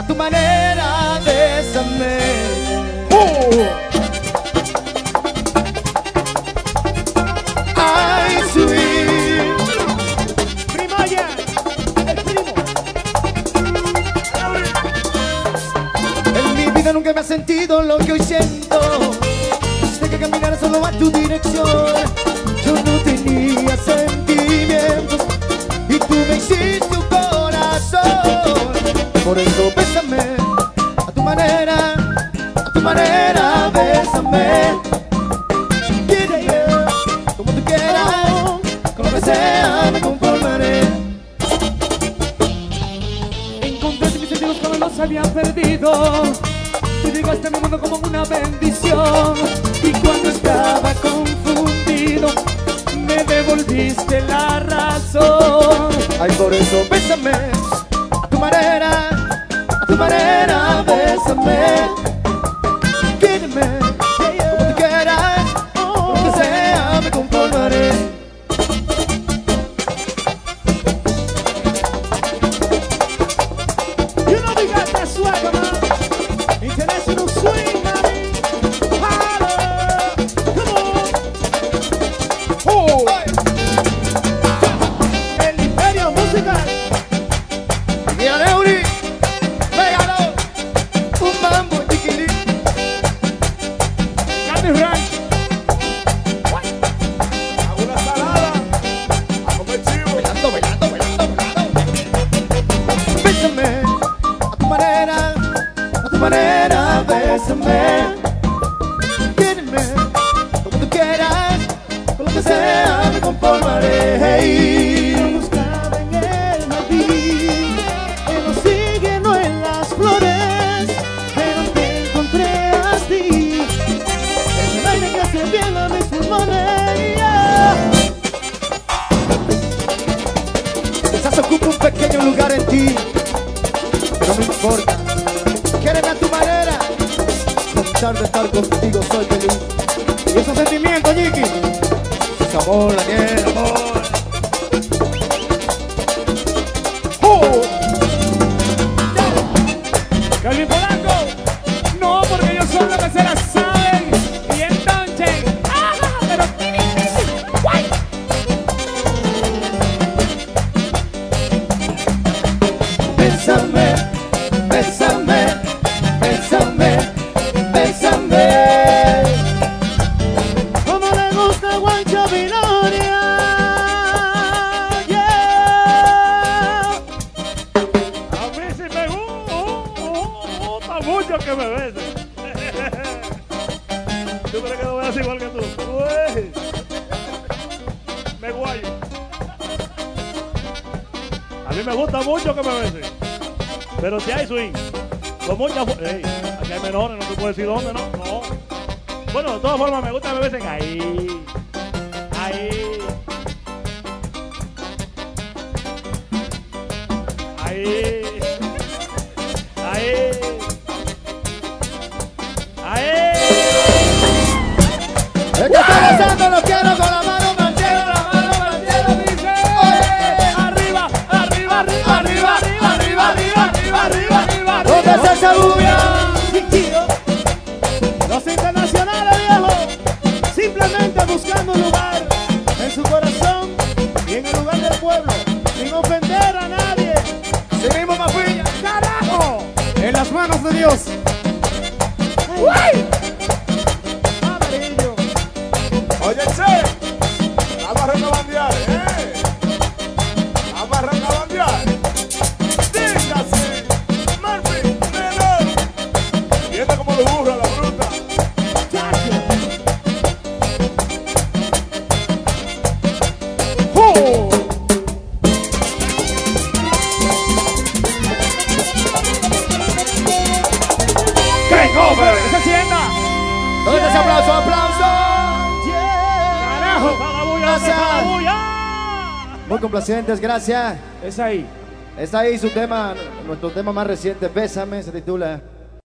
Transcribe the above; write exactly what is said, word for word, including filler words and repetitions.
tu manera, bésame. Uh. Ay, sweet. Primoya, el primo. En mi vida nunca me ha sentido lo que hoy siento. Desde que caminara solo a tu dirección, yo no tenía sentimientos y tú me hiciste un corazón. Por eso bésame a tu manera, a tu manera, bésame. Quiéreme como tú quieras, con lo que sea me conformaré. Encontré mis sentidos como los había perdido. Tú llegaste a mi mundo como una bendición. Y cuando estaba confundido, me devolviste la razón. Ay, por eso bésame a tu manera, a tu manera, bésame. Quiéreme como tú quieras, con lo que sea me conformaré. You know we got that swagger, man. International swing, man. Holla, come on. Oh. El imperio musical. Mira, Neuri, pégalo, un mambo chiquilín. Candy Ranch. Hago una salada a comer chivo. Bailando, bailando, bailando, bailando. Bésame a tu manera, a tu manera, bésame. Quiéreme como tú quieras, con lo que sea me conformaré. Te buscaba en el jardín, en los signos, en las flores, pero te encontré así. Es el aire que hace bien a mis pulmones. Yeah. Quizás ocupa un pequeño lugar en ti, pero no importa. Quiéreme a tu manera, con tal de estar contigo soy feliz. Y esos sentimientos, Jiki. Es amor, Daniel, amor. Calvin Polanco. No, porque ellos son los que se la saben. Y entonces. ¡Ah! Pero. ¡Guay! Bésame, bésame, bésame, bésame. Como le gusta a Juancho Viloria. Yeah. A mí sí me gusta mucho que me besen. ¿Tú crees que no voy a hacer igual que tú? Uy. Me guayo. A mí me gusta mucho que me besen. Pero si hay swing, con mucha fu- Ey, aquí hay menores, no te puedo decir dónde, ¿no? No. Bueno, de todas formas, me gusta que me besen ahí. Ahí. Ahí. Ahí. Ahí. El que está besando lo quiero con la mano manchero, la mano manchero dice. Arriba, arriba, arriba, arriba, arriba, arriba, arriba, arriba, arriba, arriba. ¿Dónde está esa bulla? Los internacionales, viejo, simplemente buscando un lugar en su corazón y en el lugar del pueblo, sin ofender a nadie. Sí mismo, Mafuilla. ¡Carajo! En las manos de Dios. ¡Uy! Amarillo. Oye, che, vamos a recabandear, ¿eh? Vamos a recabandear. Dice así, Murphy, menor. Y esta como lo burra, la bruta. ¡Oh! Game over. ¡Esa hacienda! ¿Dónde está ese aplauso? ¡Aplauso! ¡Carajo! ¡Pagabulla! Gracias. ¡Pagabulla! Muy complacientes, gracias. Es ahí. Está ahí su tema, nuestro tema más reciente, Bésame, se titula.